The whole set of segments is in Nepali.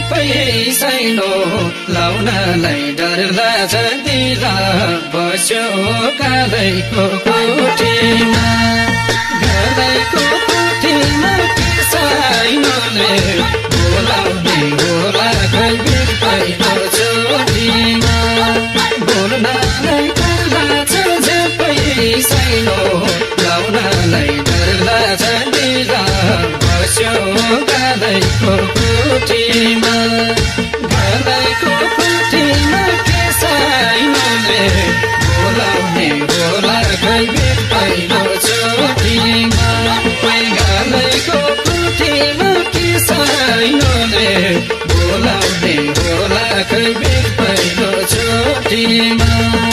पैसैनो लाउनलाई डर लाग्छ दिला बस्यो गालैको कोठीमा गालैको कोठीमा किसाइनोले बोलाउने होला खै पहिलो चोटीमा बोल्नलाई डर लाग्छ जे पैसैनो लाउनलाई डर लाग्छ दिला बस्यो गालैको कोठीमा गालैको कोठीमा किसाइनोले बोलाउने होला खै पहिलो चोटीमा गालैको कोठीमा किसाइनोले बोलाउने होला खै पहिलो चोटीमा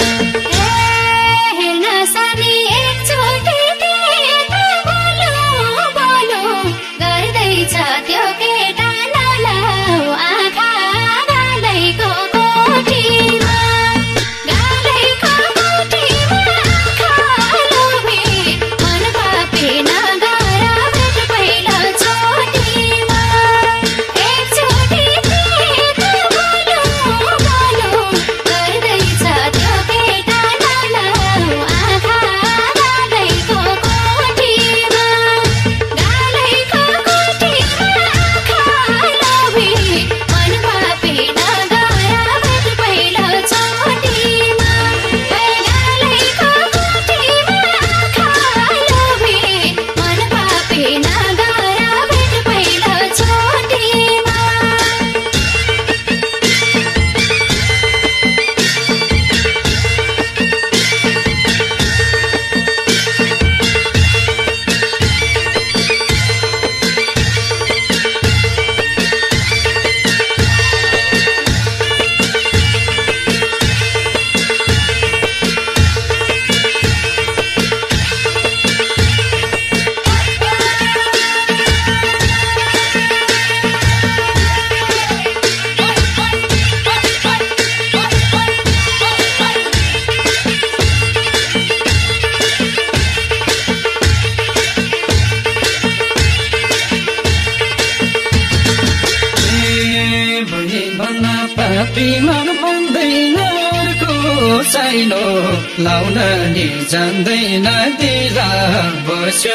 मन भन्दैन अर्को साइनो लाउन नि जान्दैन दिला बस्यो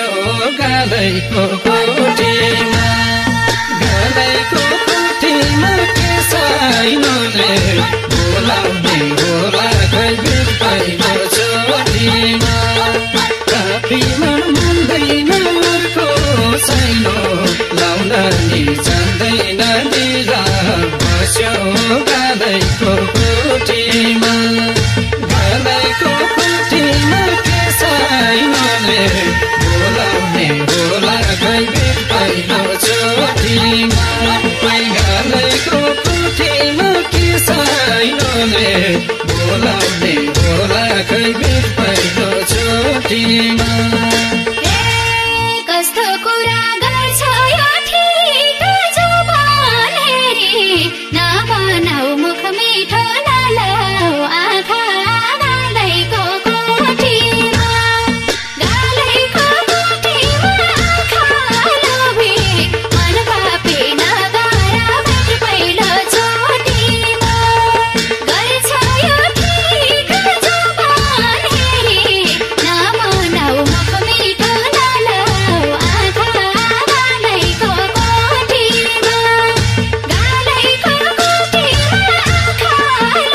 गालैको कोठीमा गालैको कोठीमा किसाइनोले बोलाउने होला खै पहिलो चोटीमा मन भन्दैन अर्को साइनो लाउन नि जान्दैन दिला बस्यो गालैको कोठीमा गालैको कोठीमा किसाइनोले बोलाउने होला खै पहिलो चोटीमा गालैको कोठीमा किसाइनोले बोलाउने होला खै पहिलो चोटीमा कस्तो कुरा गर्छ यो ठिक जुबान हेरी नबनाऊ मुख मिठो नलाऊ आँखा गालैको कोठीमा गालैको कोठीमा आँखा लोभी मन पापी नगर भेट पहिलो चोटीमा गर्छ यो ठिक जुबान हेरी नबनाऊ मुख मिठो नलाऊ आँखा गालैको कोठीमा गालैको कोठीमा आँखा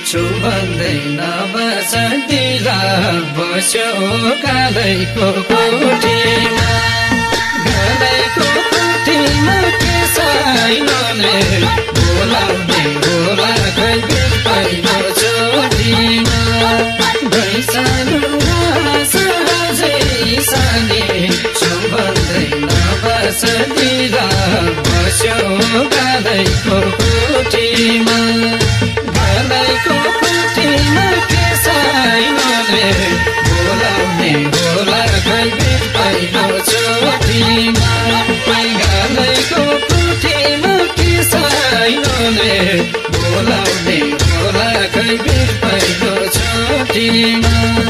छु भन्दैन बसन्तिर बस्यो गालैको कोठीमा गालैको कोठीमा के छैनले बोलाउने होला खै पहिलो चोटीमा भैँसालुवा सहजै सानी छु भन्दैन बसन्तिर बस्यो गालैको कोठीमा गालैको कोठीमा के छैनले बोलाउने होला खै पहिलो चोटीमा गालैको कोठीमा के छैनले बोलाउने होला खै पहिलो चोटीमा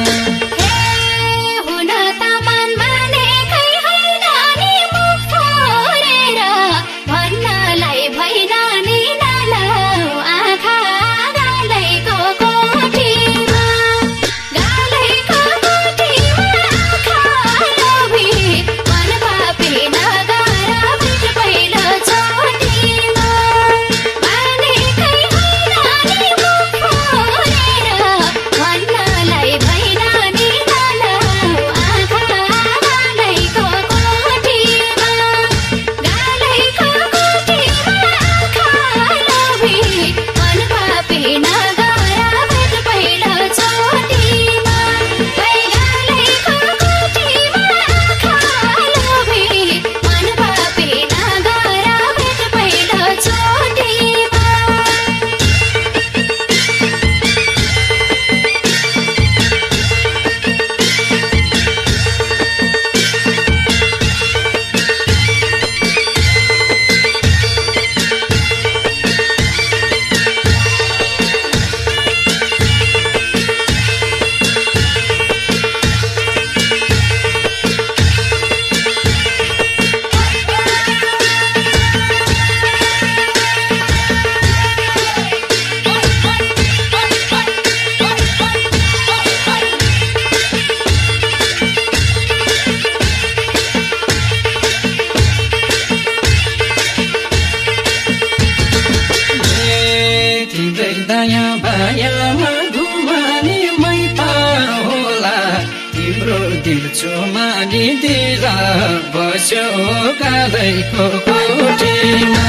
दिएर बस्यो गालैको कोठीमा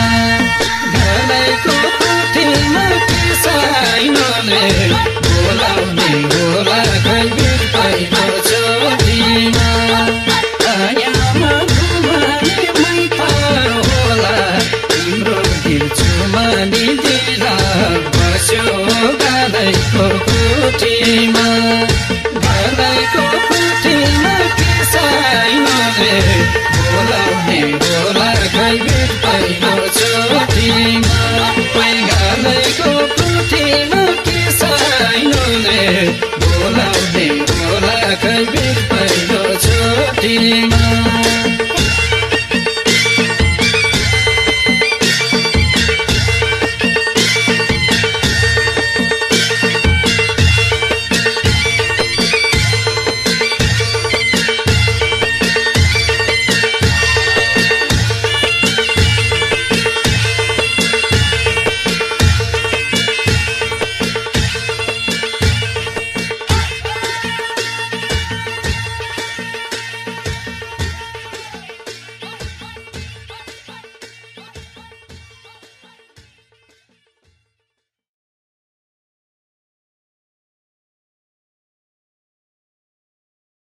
गालैको कोठीमा के छैनले बोलाउने होला खै पहिलो चोटीमा आयामा घुमाने मैपा होला तिम्रो दिल चुमानी दिएर बस्यो गालैको कोठीमा गालैको कोठीमा छैनले बोलाउने होला खै पहिलो चोटीमा गालैको कोठीमा के छैनले बोलाउने होला खै पहिलो चोटीमा